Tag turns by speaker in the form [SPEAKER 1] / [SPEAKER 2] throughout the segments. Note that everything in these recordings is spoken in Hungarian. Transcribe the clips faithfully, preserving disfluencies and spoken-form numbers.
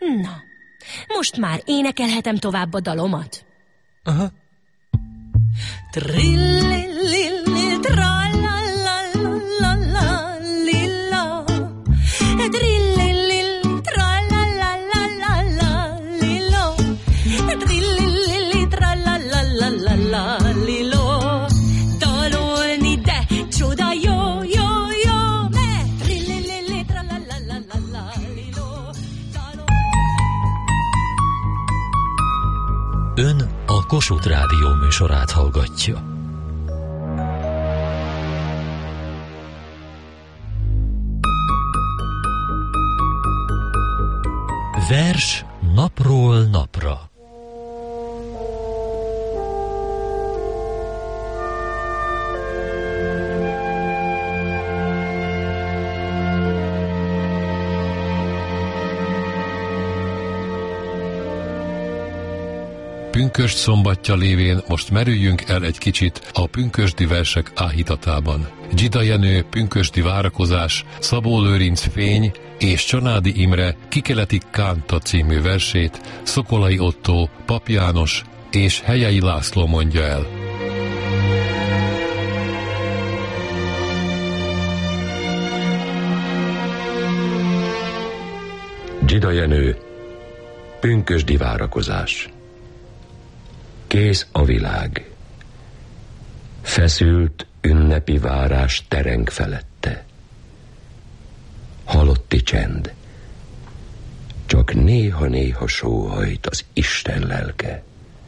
[SPEAKER 1] Na, most már énekelhetem tovább a dalomat.
[SPEAKER 2] Aha.
[SPEAKER 1] Trillillilli, tralalalala, lilla. Trillillilli, tralalalala, lillo. Trillillilli, tralalalala, lillo. Dalolni, de csoda jó, jó, jó, me. Trillillilli, tralalalala, lillo.
[SPEAKER 3] Ön a Kossuth Rádió műsorát hallgatja. Vers napról napra.
[SPEAKER 4] Pünkösd szombatja lévén most merüljünk el egy kicsit a pünkösdi versek áhítatában. Dzsida Jenő Pünkösdi várakozás, Szabó Lőrinc Fény és Csanádi Imre Kikeleti Kánta című versét Szokolai Ottó, Pap János és Helyei László mondja el.
[SPEAKER 5] Dzsida Jenő Pünkösdi várakozás. Kész a világ. Feszült ünnepi várás tereng felette. Halotti csend. Csak néha-néha sóhajt az Isten lelke.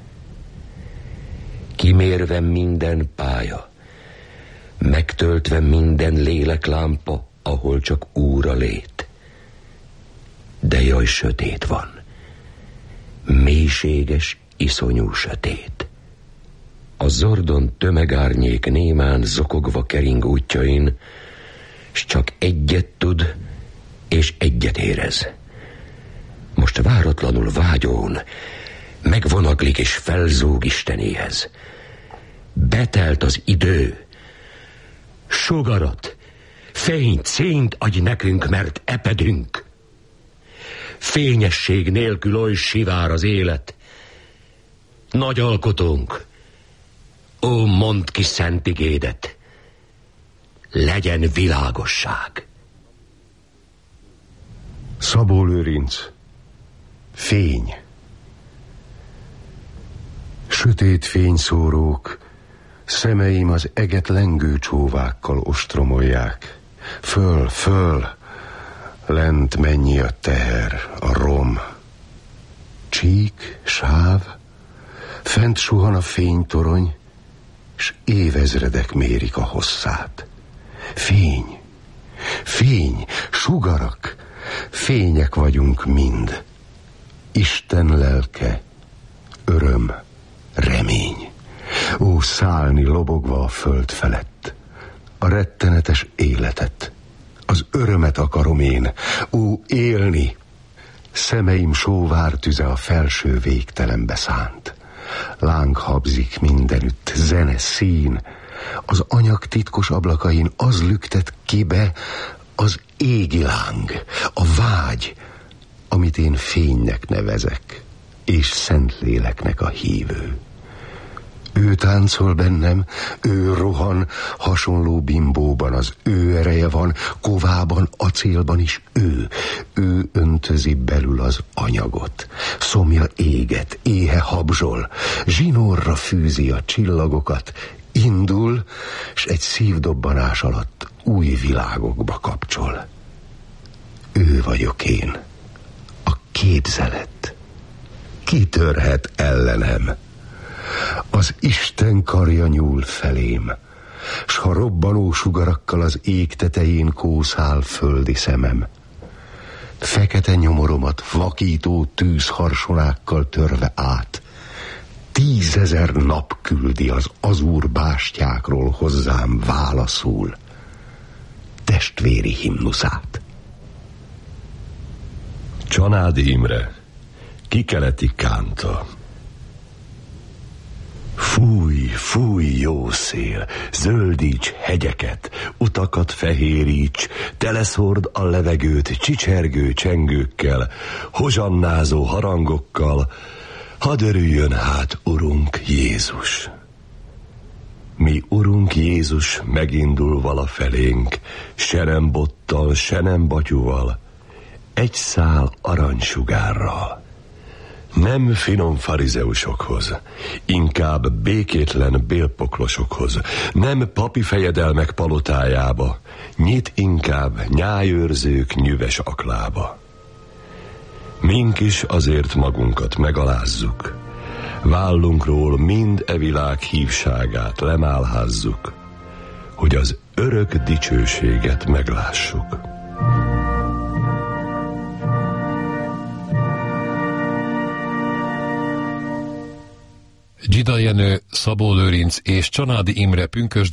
[SPEAKER 5] Kimérve minden pálya, megtöltve minden léleklámpa, ahol csak Úr a lét. De jaj, sötét van. Mélységes, iszonyú sötét. A zordon tömegárnyék némán zokogva kering útjain, s csak egyet tud, és egyet érez. Most váratlanul vágyón megvonaglik és felzúg Istenéhez. Betelt az idő. Sugarat, fényt, színt adj nekünk, mert epedünk. Fényesség nélkül oly sivár az élet. Nagy alkotónk, ó, mondd ki szent igédet, legyen világosság.
[SPEAKER 6] Szabó Lőrinc, Fény. Sötét fényszórók, szemeim az eget lengő csóvákkal ostromolják. Föl, föl, lent mennyi a teher, a rom. Csík, sáv, fent suhan a fénytorony, s évezredek mérik a hosszát. Fény, fény, sugarak, fények vagyunk mind. Isten lelke, öröm, remény. Ó, szállni lobogva a föld felett, a rettenetes életet, az örömet akarom én. Ó, élni, szemeim sóvártüze a felső végtelenbe szánt. Láng habzik mindenütt, zene, szín. Az anyag titkos ablakain az lüktet kibe az égi láng, a vágy, amit én fénynek nevezek, és Szentléleknek a hívő. Ő táncol bennem, ő rohan, hasonló bimbóban az ő ereje van, kovában, acélban is ő. Ő öntözi belül az anyagot, szomja éget, éhe habzsol, zsinórra fűzi a csillagokat, indul, s egy szívdobbanás alatt új világokba kapcsol. Ő vagyok én, a képzelet. Ki törhet ellenem? Az Isten karja nyúl felém, s ha robbanó sugarakkal az ég tetején kószál földi szemem, fekete nyomoromat vakító tűzharsonákkal törve át, tízezer nap küldi az azúr bástyákról hozzám válaszul testvéri himnuszát.
[SPEAKER 5] Csanádi Imre Kikeleti Kánta.
[SPEAKER 2] Fúj, fúj, jó szél, zöldíts hegyeket, utakat fehéríts, teleszord a levegőt csicsergő csengőkkel, hozsannázó harangokkal, hadd örüljön hát Urunk Jézus. Mi Urunk Jézus megindul vala felénk, se nem bottal, se nem batyuval, egy szál aranysugárral. Nem finom farizeusokhoz, inkább békétlen bélpoklosokhoz, nem papi fejedelmek palotájába, nyit inkább nyájőrzők nyüves aklába. Mink is azért magunkat megalázzuk, vállunkról mind e világ hívságát lemálházzuk, hogy az örök dicsőséget meglássuk.
[SPEAKER 4] Dzsida Jenő, Szabó Lőrinc és Csanádi Imre pünkösdi